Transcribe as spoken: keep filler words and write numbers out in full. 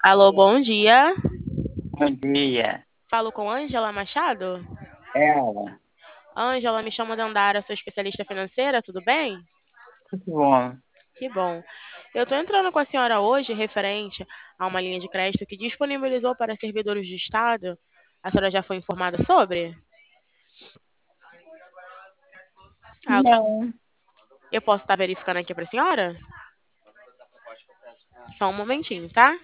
Alô, bom dia. Bom dia. Falo com Ângela Machado. Ela, Ângela, me chamo Dandara, sou especialista financeira, tudo bem? tudo bom? Que bom. Eu estou entrando com a senhora hoje referente a uma linha de crédito que disponibilizou para servidores do Estado. A senhora já foi informada sobre? Ah, Não. eu posso estar verificando aqui para a senhora? Só um momentinho, tá?